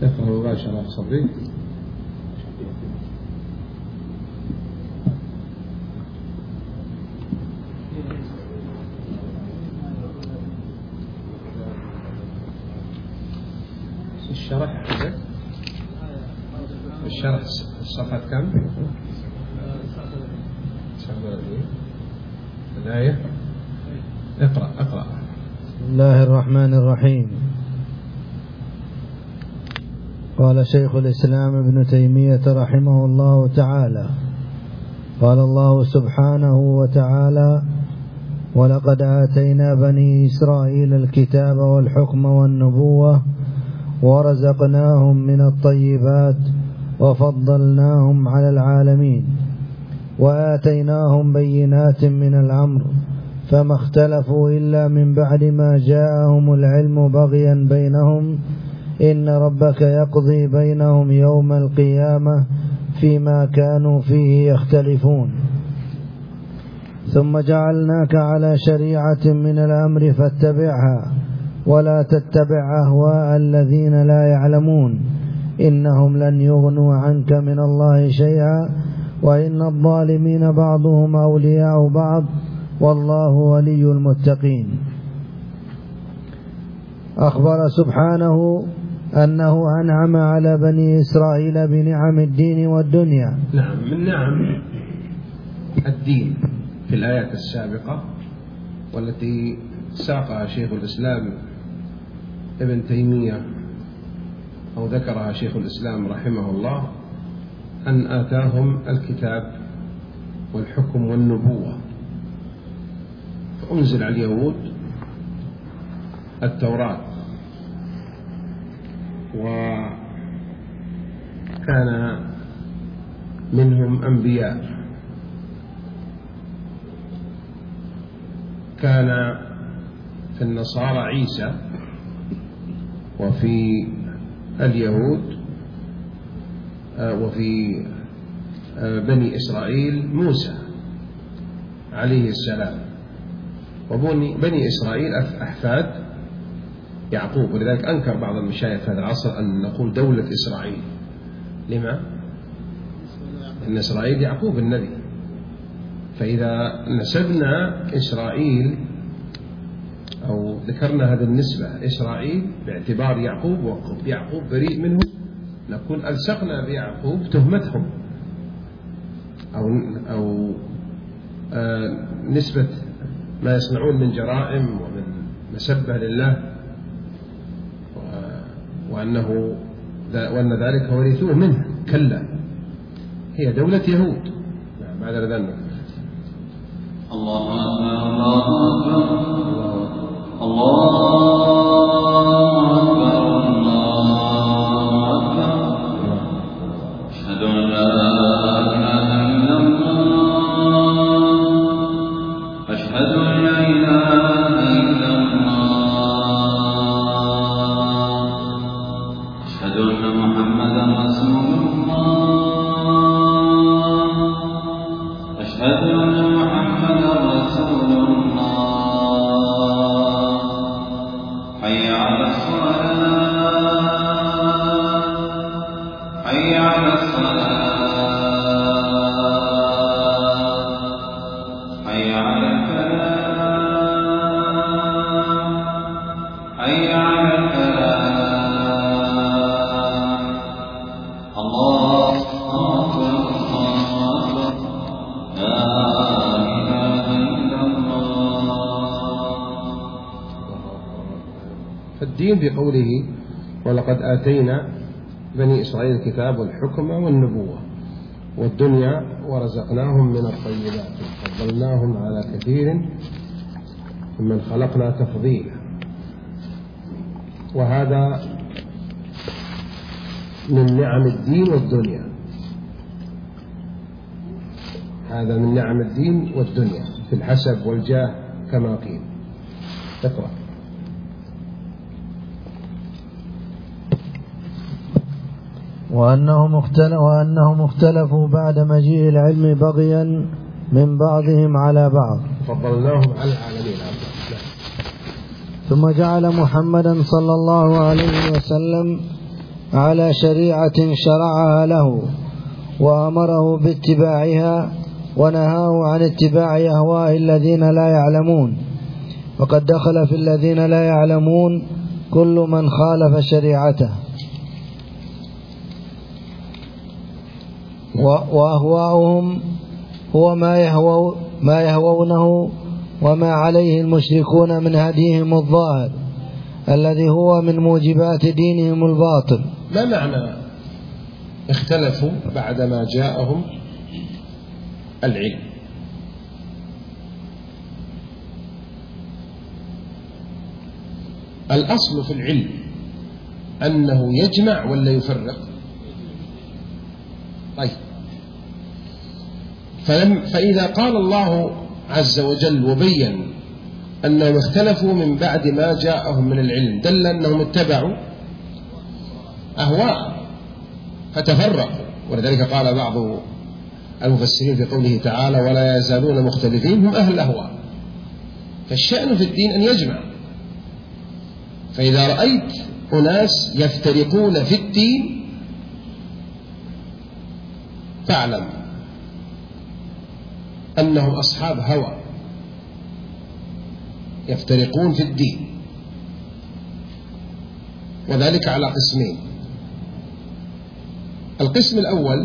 يقرأ مباشرة صديق. الشرح الصفحة كم؟ الآية. اقرأ. بسم الله الرحمن الرحيم. قال شيخ الإسلام ابن تيمية رحمه الله تعالى: قال الله سبحانه وتعالى: ولقد آتينا بني إسرائيل الكتاب والحكم والنبوة ورزقناهم من الطيبات وفضلناهم على العالمين وآتيناهم بينات من الأمر فما اختلفوا إلا من بعد ما جاءهم العلم بغيا بينهم إن ربك يقضي بينهم يوم القيامة فيما كانوا فيه يختلفون. ثم جعلناك على شريعة من الأمر فاتبعها ولا تتبع أهواء الذين لا يعلمون إنهم لن يغنوا عنك من الله شيئا وإن الظالمين بعضهم أولياء بعض والله ولي المتقين. أخبر سبحانه أنه أنعم على بني إسرائيل بنعم الدين والدنيا. نعم، من نعم الدين في الآيات السابقة والتي ساقها شيخ الإسلام ابن تيمية أو ذكرها شيخ الإسلام رحمه الله أن آتاهم الكتاب والحكم والنبوة، فأنزل على اليهود التوراة، وكان منهم أنبياء، كان في النصارى عيسى وفي اليهود وفي بني إسرائيل موسى عليه السلام، وبني إسرائيل أحفاد يعقوب، ولذلك أنكر بعض المشايخ في هذا العصر أن نقول دولة إسرائيل. لما؟ أن إسرائيل يعقوب النبي، فإذا نسبنا إسرائيل أو ذكرنا هذه النسبة إسرائيل باعتبار يعقوب ويعقوب بريء منه، نكون ألصقنا بيعقوب تهمتهم أو نسبة ما يصنعون من جرائم ومن مسبة لله، وأن ذلك ورثوه منه. كلا، هي دولة يهود. بعد ذلك الله أكبر الله أكبر الله أكبر أشهد أن لا إله إلا الله أشهد أن لا إله إلا الله أشهد أن محمدا رسول الله أشهد أن محمدا رسول الله حي على الصلاة حي على الصلاة حي على الفلاح حي على الفلاح. الله أكبر الله أكبر لا إله إلا الله. فالدين بقوله ولقد آتينا بني إسرائيل الكتاب والحكم والنبوة، والدنيا ورزقناهم من الطيبات وفضلناهم على كثير ممن خلقنا تفضيلا. وهذا من نعم الدين والدنيا، هذا من نعم الدين والدنيا في الحسب والجاه كما قيل. اقرأ. وأنهم اختلفوا بعد مجيء العلم بغيا من بعضهم على بعض فضلناهم على العالمين. ثم جعل محمدا صلى الله عليه وسلم على شريعة شرعها له وأمره باتباعها ونهاه عن اتباع أهواء الذين لا يعلمون، وقد دخل في الذين لا يعلمون كل من خالف شريعته. وأهواؤهم هو ما يهوونه وما عليه المشركون من هديهم الظاهر الذي هو من موجبات دينهم الباطل. ما معنى اختلفوا بعدما جاءهم العلم؟ الأصل في العلم أنه يجمع ولا يفرق؟ طيب، فإذا قال الله عز وجل وبين أنهم اختلفوا من بعد ما جاءهم من العلم، دل أنهم اتبعوا أهواء فتفرقوا. ولذلك قال بعض المفسرين في قوله تعالى ولا يزالون مختلفين هم أهل الأهواء. فالشأن في الدين أن يجمع. فإذا رأيت أناس يفترقون في الدين فاعلم أنهم أصحاب هوى يفترقون في الدين، وذلك على قسمين. القسم الأول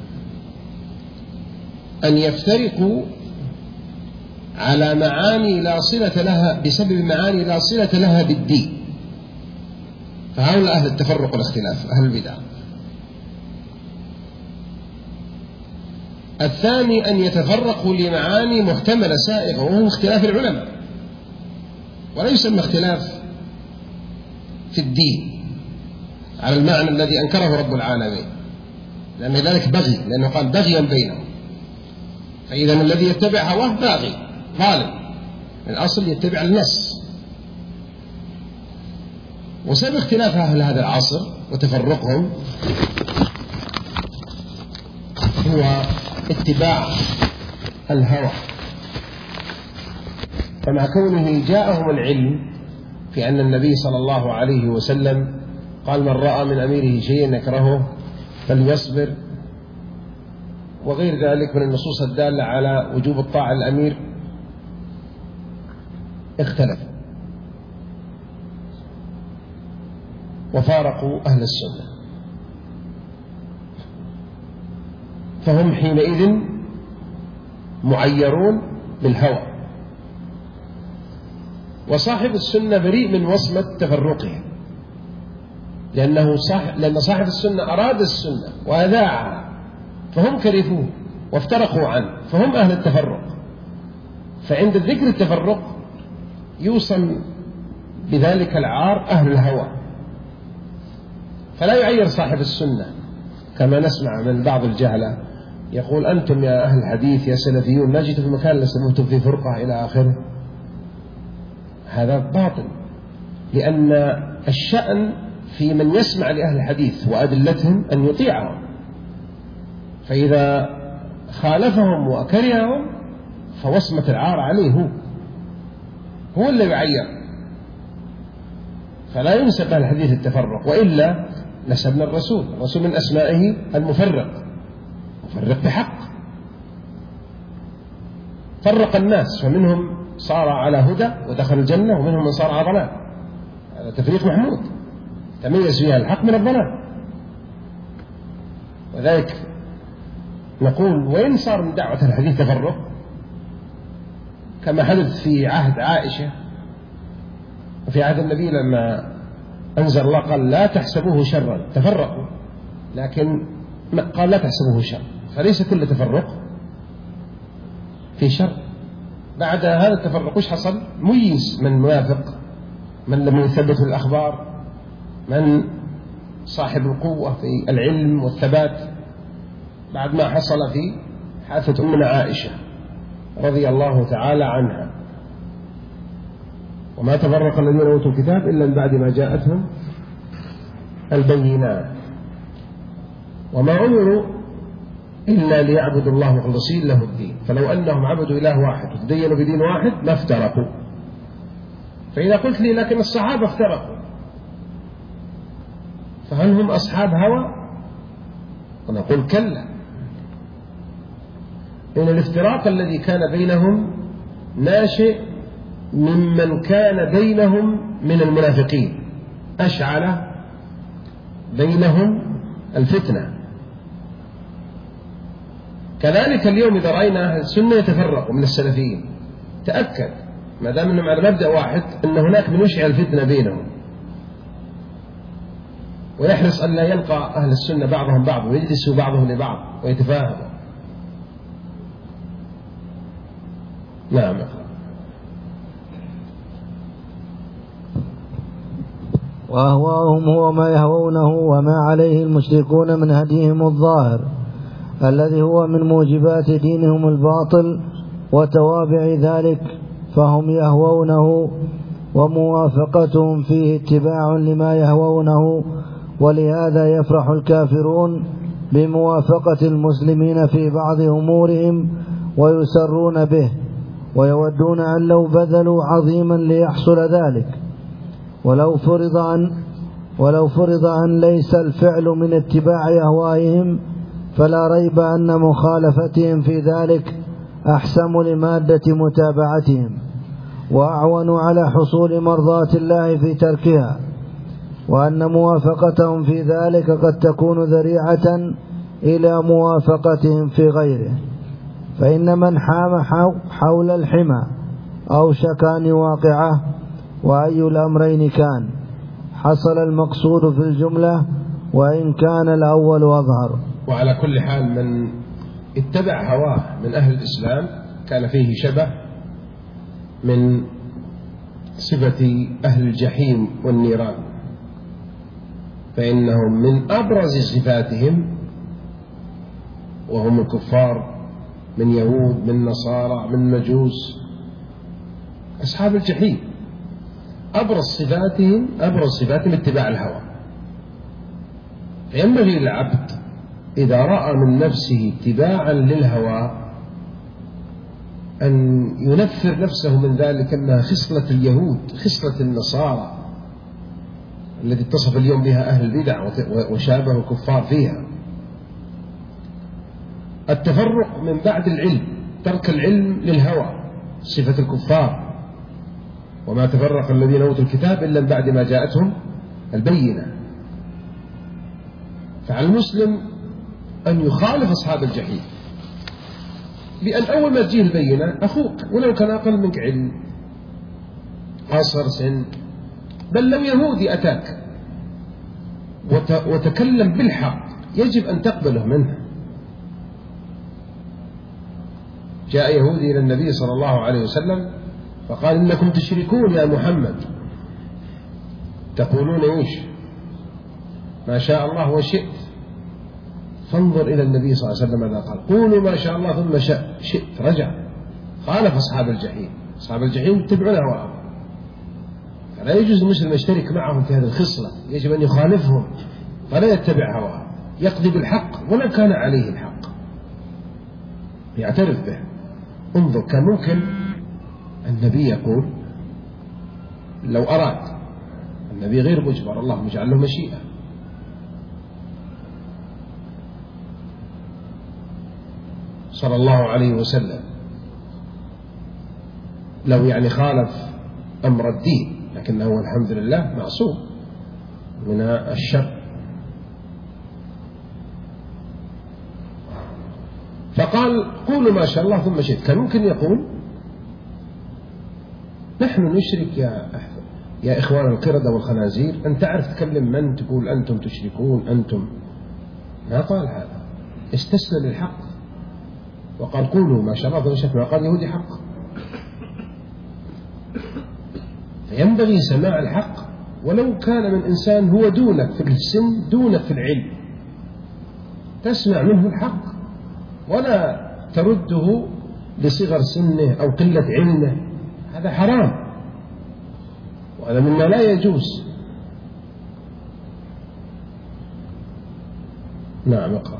أن يفترقوا على معاني لا صلة لها بسبب معاني لا صلة لها بالدين، فهؤلاء أهل التفرق والاختلاف، أهل البدع. الثاني أن يتفرقوا لمعاني محتملة سائغة وهو اختلاف العلماء، ولا يسمى اختلاف في الدين على المعنى الذي أنكره رب العالمين، لأن ذلك بغي، لأنه قال بغيا بينهم. فإذا الذي يتبع هواه باغي ظالم، الأصل يتبع النص. وسبب اختلاف أهل هذا العصر وتفرقهم هو اتباع الهوى. فمع كونه جاءهم العلم في أن النبي صلى الله عليه وسلم قال من رأى من أميره شيئا يكرهه فليصبر، وغير ذلك من النصوص الدالة على وجوب الطاعة الأمير، اختلف وفارقوا أهل السنة. فهم حينئذ معيرون بالهوى، وصاحب السنة بريء من وصمة تفرقهم، لأن صاحب السنة أراد السنة وأذاعها، فهم كرفوه وافترقوا عنه، فهم أهل التفرق. فعند ذكر التفرق يوصل بذلك العار أهل الهوى، فلا يعير صاحب السنة كما نسمع من بعض الجهلة يقول أنتم يا أهل الحديث يا سلفيون ما جئتوا في مكان لسموتم في فرقة إلى آخره. هذا باطل، لأن الشأن في من يسمع لأهل الحديث وأدلتهم أن يطيعهم، فإذا خالفهم وكرههم فوصمة العار عليه، هو اللي يعير. فلا ينسب أهل الحديث التفرق، وإلا نسبنا الرسول من أسمائه المفرق، مفرق بحق، فرق الناس، فمنهم صار على هدى ودخل الجنة، ومنهم من صار على ضلال. هذا تفريق محمود، تميز فيها الحق من الضلال. وذلك نقول وإن صار من دعوة الحديث تفرق كما حدث في عهد عائشة وفي عهد النبي لما أنزل الله قال لا تحسبوه شرا، تفرقوا، لكن قال لا تحسبوه شر، فليس كل تفرق في شر. بعد هذا التفرق وش حصل؟ ميز من منافق، من لم يثبت الأخبار، من صاحب القوة في العلم والثبات، بعد ما حصل في حادثة أمنا عائشة رضي الله تعالى عنها. وما تفرق الذين أوتوا الكتاب إلا من بعد ما جاءتهم البينات وما أمروا إلا ليعبدوا الله مخلصين له الدين، فلو أنهم عبدوا إله واحد وتدينوا بدين واحد ما افترقوا. فإذا قلت لي لكن الصحابة افترقوا، فهل هم أصحاب هوى؟ ونقول كلا، إن الافتراق الذي كان بينهم ناشئ ممن كان بينهم من المنافقين، أشعل بينهم الفتنة. كذلك اليوم إذا رأينا أهل السنة يتفرقوا من السلفيين، تأكد ما دام أنهم على مبدأ واحد أن هناك من يشعل الفتنة بينهم، ويحرص أن لا يلقى أهل السنة بعضهم بعض ويجلسوا بعضهم لبعض ويتفاهموا. نعم. وأهواهم هو ما يهوونه وما عليه المشركون من هديهم الظاهر الذي هو من موجبات دينهم الباطل وتوابع ذلك، فهم يهوونه وموافقتهم فيه اتباع لما يهوونه، ولهذا يفرح الكافرون بموافقة المسلمين في بعض أمورهم ويسرون به، ويودون أن لو بذلوا عظيما ليحصل ذلك، ولو فرض أن ليس الفعل من اتباع أهوائهم فلا ريب أن مخالفتهم في ذلك أحسم لمادة متابعتهم وأعون على حصول مرضاة الله في تركها، وأن موافقتهم في ذلك قد تكون ذريعة إلى موافقتهم في غيره. فإن من حام حول الحمى أو شكان واقعة، وأي الأمرين كان حصل المقصود في الجملة وإن كان الأول أظهر. وعلى كل حال من اتبع هواه من أهل الإسلام كان فيه شبه من صفة أهل الجحيم والنيران، فإنهم من أبرز صفاتهم وهم الكفار من يهود من نصارى من مجوس أصحاب الجحيم، أبرز صفاتهم اتباع الهوى. فينبغي للعبد إذا رأى من نفسه اتباعا للهوى أن ينفر نفسه من ذلك، أنها خصلة اليهود خصلة النصارى الذي اتصف اليوم بها أهل البدع وشابه الكفار فيها. التفرق من بعد العلم، ترك العلم للهوى، صفة الكفار، وما تفرق الذين أوتوا الكتاب إلا من بعد ما جاءتهم البينة. فعلى المسلم أن يخالف أصحاب الجحيم بأن أول ما تجيه البينة أخوك ولو كان أقل منك علم قصر سن، بل لو يهودي أتاك وتكلم بالحق يجب أن تقبله منه. جاء يهودي إلى النبي صلى الله عليه وسلم فقال إنكم تشركون يا محمد، تقولون إيش؟ ما شاء الله وشئت. فانظر إلى النبي صلى الله عليه وسلم ماذا قال؟ قولوا ما شاء الله ثم شئت. رجع خالف أصحاب الجحيم. أصحاب الجحيم يتبعون هواهم، فلا يجوز المسلم يشترك معهم في هذه الخصلة، يجب أن يخالفهم فلا يتبع هواه، يقضي بالحق ولو كان عليه الحق، يعترف به. انظر، كان ممكن النبي يقول لو أراد، النبي غير مجبر، الله مجعل له مشيئة، صلى الله عليه وسلم، لو يعني خالف أمر الدين، لكنه الحمد لله معصوم من الشر. فقال قولوا ما شاء الله ثم شئت. كان ممكن يقول نحن نشرك يا إخوان القردة والخنازير، أنت تعرف تكلم من تقول أنتم تشركون أنتم. ما قال هذا، استسلم للحق وقال قولوا ما شاء الله ثم شئت، وقال يهودي حق. فينبغي سماع الحق ولو كان من إنسان هو دونك في السن دونك في العلم، تسمع منه الحق ولا ترده لصغر سنه أو قلة علمه، هذا حرام وهذا مما لا يجوز. نعم اقرأ.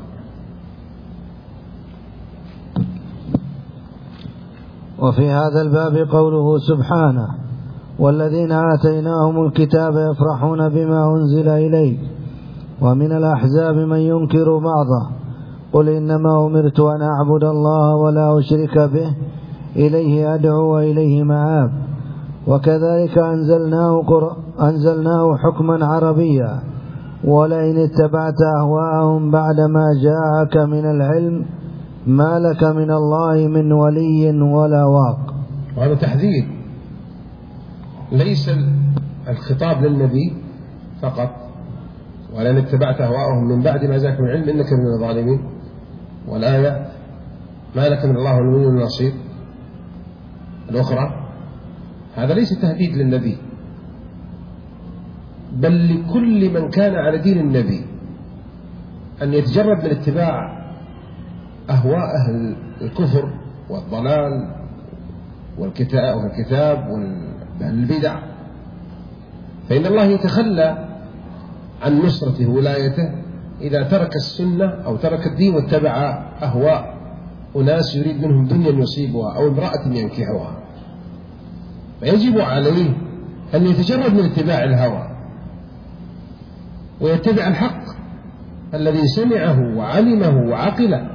وفي هذا الباب قوله سبحانه والذين آتيناهم الكتاب يفرحون بما أنزل إليك ومن الأحزاب من ينكر بعضه قل إنما أمرت أن أعبد الله ولا أشرك به إليه أدعو وإليه مآب. وكذلك أنزلناه حكما عربيا ولئن اتبعت أهواءهم بعدما جاءك من العلم ما لك من الله من ولي ولا واق. وهذا تحذير، ليس الخطاب للنبي فقط، ولئن اتبعت أهواءهم من بعد ما جاءك من العلم إنك من الظالمين، والآية ما لك من الله من ولي ولا نصير الأخرى. هذا ليس تهديد للنبي، بل لكل من كان على دين النبي أن يتجرد من اتباع أهواء أهل الكفر والضلال والكتاب والبدع، فإن الله يتخلى عن نصرته ولايته إذا ترك السنة أو ترك الدين واتبع أهواء أناس يريد منهم دنيا يصيبها أو امرأة ينكحها. فيجب عليه أن يتجرد من اتباع الهوى ويتبع الحق الذي سمعه وعلمه وعقله،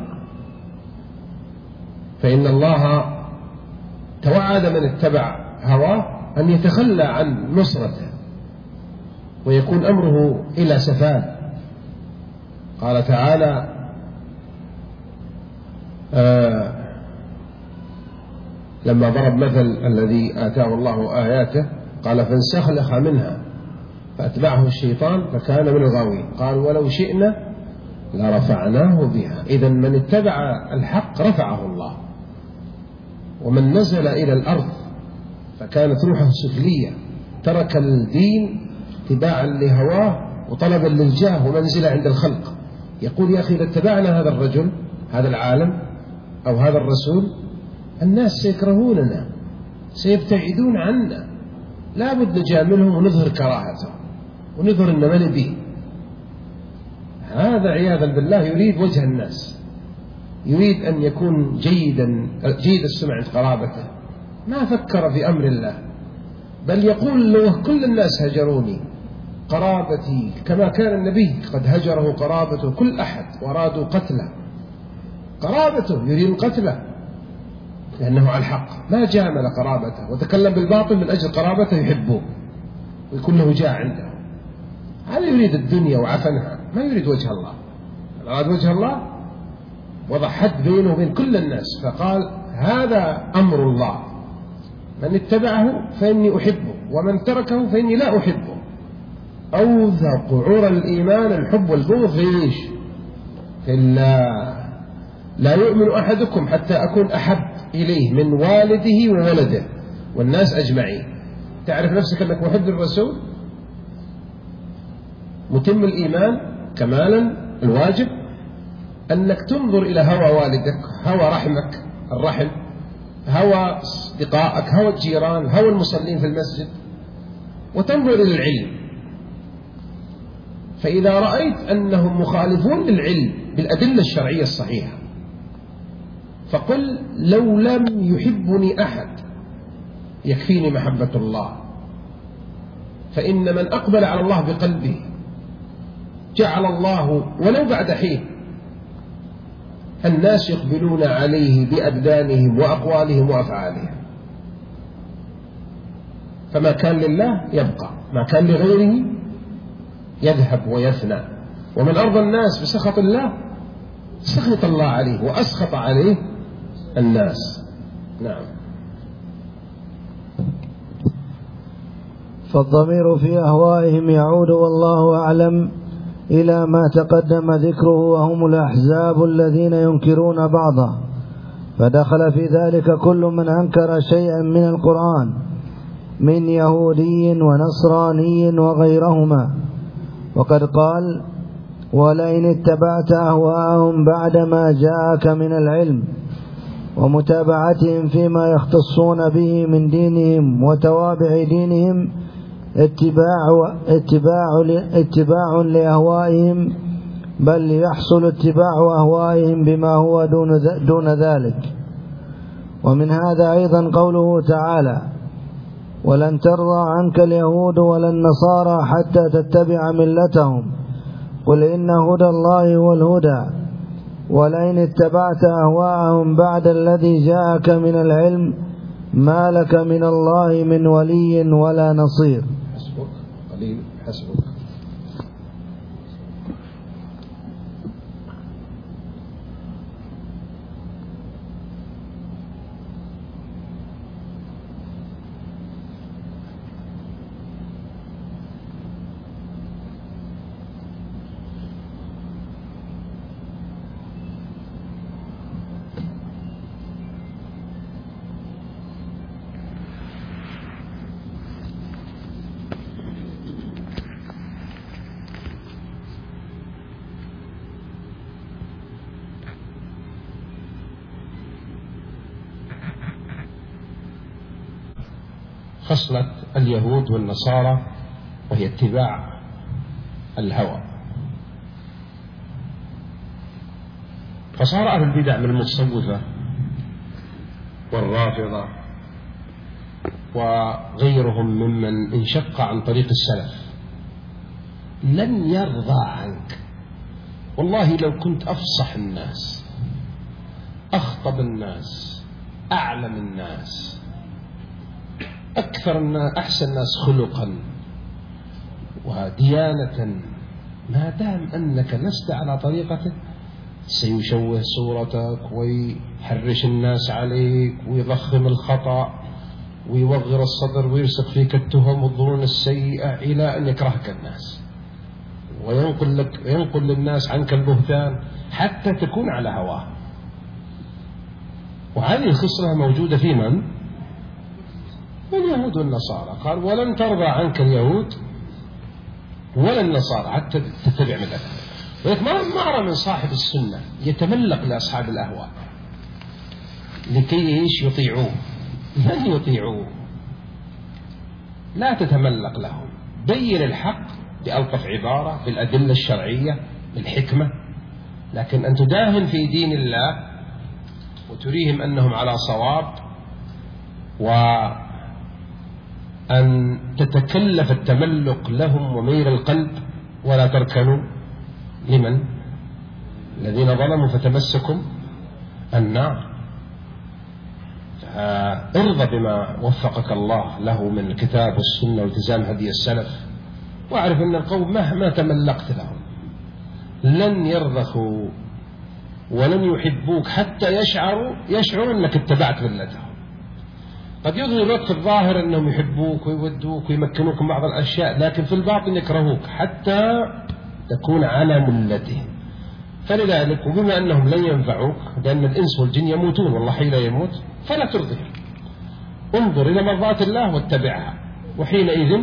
فإن الله توعد من اتبع هواه أن يتخلى عن نصرته ويكون أمره إلى سفال. قال تعالى لما ضرب مثل الذي آتاه الله آياته قال فانسلخ منها فأتبعه الشيطان فكان من الغاوين قال ولو شئنا لرفعناه بها. إذن من اتبع الحق رفعه الله، ومن نزل إلى الأرض فكانت روحه سفلية ترك الدين اتباعا لهواه وطلبا للجاه ومنزلة عند الخلق، يقول يا أخي إذا اتبعنا هذا الرجل هذا العالم أو هذا الرسول الناس سيكرهوننا سيبتعدون عنا، لا بد نجاملهم ونظهر كراهته ونظهر أن من به. هذا عياذا بالله يريد وجه الناس، يريد أن يكون جيد السمع عند قرابته، ما فكر في أمر الله، بل يقول لو كل الناس هجروني قرابتي كما كان النبي قد هجره قرابته كل أحد وأرادوا قتله، قرابته يريد قتله لأنه على الحق، ما جامل قرابته وتكلم بالباطل من أجل قرابته يحبه ويكون له جاه عنده. هذا يريد الدنيا وعفنها، ما يريد وجه الله. أراد وجه الله وضع حد بينه وبين كل الناس فقال هذا أمر الله، من اتبعه فإني أحبه ومن تركه فإني لا أحبه. أوثق عرى الإيمان الحب والبغض فيش لا يؤمن أحدكم حتى أكون أحب إليه من والده وولده والناس أجمعين. تعرف نفسك أنك محب للرسول متم الإيمان كمالا الواجب أنك تنظر إلى هوى والدك، هوى رحمك الرحم، هوى أصدقائك، هوى الجيران، هوى المصلين في المسجد، وتنظر إلى العلم. فإذا رأيت أنهم مخالفون للعلم بالأدلة الشرعية الصحيحة فقل لو لم يحبني أحد يكفيني محبة الله، فإن من أقبل على الله بقلبه جعل الله ولو بعد حين الناس يقبلون عليه بأبدانهم وأقوالهم وأفعالهم، فما كان لله يبقى، ما كان لغيره يذهب ويفنى. ومن أرضى الناس بسخط الله سخط الله عليه وأسخط عليه الناس. نعم. فالضمير في أهوائهم يعود والله أعلم إلى ما تقدم ذكره وهم الأحزاب الذين ينكرون بعضه، فدخل في ذلك كل من أنكر شيئا من القرآن من يهودي ونصراني وغيرهما. وقد قال ولئن اتبعت أهواءهم بعدما جاءك من العلم، ومتابعتهم فيما يختصون به من دينهم وتوابع دينهم اتباع لأهوائهم، بل يحصل اتباع أهوائهم بما هو دون ذلك. ومن هذا أيضا قوله تعالى ولن ترضى عنك اليهود ولا النصارى حتى تتبع ملتهم، قل إن هدى الله هو الهدى ولئن اتبعت أهواءهم بعد الذي جاءك من العلم ما لك من الله من ولي ولا نصير. حسبك قليل حسبك. خصلة اليهود والنصارى وهي اتباع الهوى. فصار أهل البدع من المتصوفة والرافضة وغيرهم ممن انشق عن طريق السلف لن يرضى عنك. والله لو كنت أفصح الناس، أخطب الناس، أعلم الناس، أكثر الناس، أحسن الناس خلقا وديانة، ما دام أنك لست على طريقته سيشوه صورتك ويحرش الناس عليك ويضخم الخطأ ويوغر الصدر ويرسخ فيك التهم والظنون السيئة إلى أن يكرهك الناس وينقل للناس عنك البهتان حتى تكون على هواه. وهذه الخصلة موجودة في من؟ اليهود والنصارى. قال ولن ترضى عنك اليهود ولا النصارى حتى تتبع ملتهم. ولكن ما أرى من صاحب السنة يتملق لأصحاب الأهواء لكي يطيعوه. لن يطيعوه، لا تتملق لهم. بين الحق بألطف عبارة بالأدلة الشرعية بالحكمة، لكن أن تداهن في دين الله وتريهم أنهم على صواب وأن تتكلف التملق لهم وميل القلب ولا تركنوا لمن؟ الذين ظلموا فتمسكم النار. ارضى بما وفقك الله له من الكتاب والسنة والتزام هدي السلف، واعرف أن القوم مهما تملقت لهم لن يرضخوا ولن يحبوك حتى يشعروا أنك اتبعت ملتهم. قد يظهر لك في الظاهر أنهم يحبوك ويودوك ويمكنوك من بعض الأشياء، لكن في الباطن يكرهوك حتى تكون على ملتهم. فلذلك وبما أنهم لن ينفعوك لأن الإنس والجن يموتون والله حين لا يموت فلا ترضهم. انظر إلى مرضات الله واتبعها، وحينئذ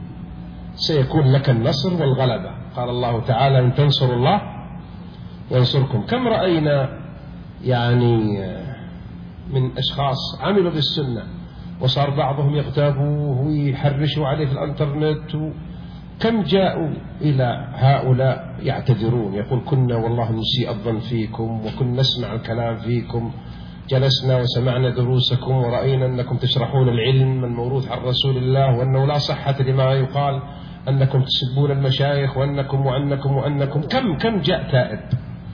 سيكون لك النصر والغلبة. قال الله تعالى إن تنصروا الله ينصركم. كم رأينا يعني من أشخاص عملوا بالسنة وصار بعضهم يغتابوه ويحرشوا عليه في الانترنت، كم جاءوا إلى هؤلاء يعتذرون يقول كنا والله نسيء الظن فيكم وكنا نسمع الكلام فيكم، جلسنا وسمعنا دروسكم ورأينا أنكم تشرحون العلم الموروث عن رسول الله وأنه لا صحة لما يقال أنكم تسبون المشايخ وأنكم كم جاء تائب.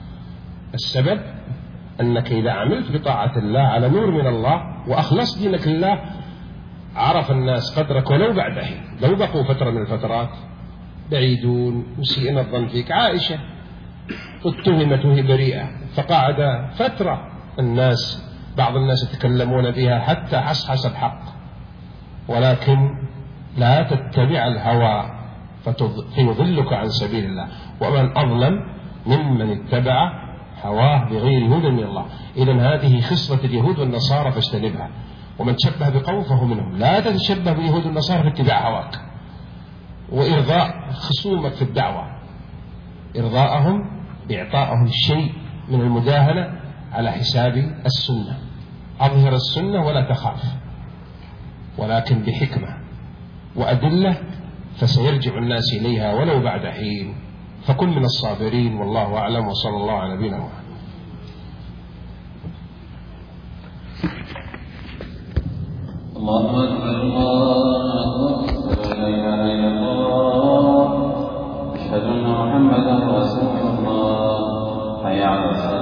السبب أنك إذا عملت بطاعة الله على نور من الله وأخلص دينك لله عرف الناس قدرك ولو بعد حين. لو بقوا فترة من الفترات بعيدون مسيئين الظن فيك. عائشة اتهمت وهي بريئة فقعد فترة بعض الناس يتكلمون بها حتى حصحص الحق، ولكن لا تتبع الهوى فيضلك عن سبيل الله. ومن أظلم ممن اتبع هواه بغير هدى من الله. إذن هذه خصلة اليهود والنصارى فاجتنبها. ومن تشبه بقوم فهو منهم. لا تتشبه باليهود والنصارى في اتباع هواك وإرضاء خصومك في الدعوة، إرضاءهم بإعطائهم شيء من المداهنة على حساب السنة. أظهر السنة ولا تخاف، ولكن بحكمة وأدلة فسيرجع الناس إليها ولو بعد حين. فكن من الصابرين والله أعلم. وصلى الله على نبينا محمد. الله أكبر الله أكبر لا إله إلا الله أشهد أن محمدا رسول الله. حي على الصلاة.